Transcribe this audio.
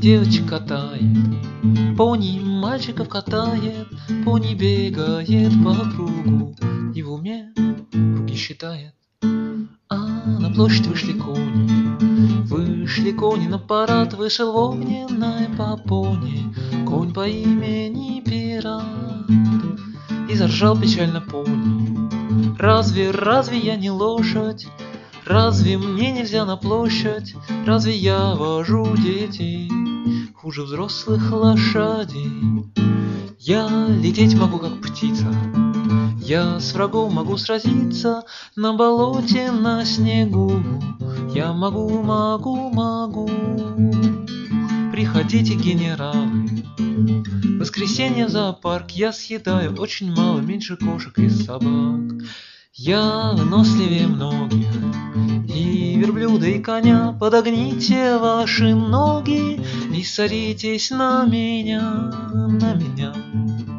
девочек катает, пони мальчиков катает, пони бегает по кругу и в уме круги считает. А на площадь вышли кони на парад, вышел в огненной попоне конь по имени Пират. И заржал печально пони: разве я не лошадь? Разве мне нельзя на площадь? Разве я вожу детей хуже взрослых лошадей? Я лететь могу, как птица, я с врагом могу сразиться на болоте, на снегу. Я могу. Приходите, генералы, в воскресенье в зоопарк. Я съедаю очень мало, меньше кошек и собак. Я выносливее многих, и верблюда, и коня. Подогните ваши ноги и садитесь на меня, на меня.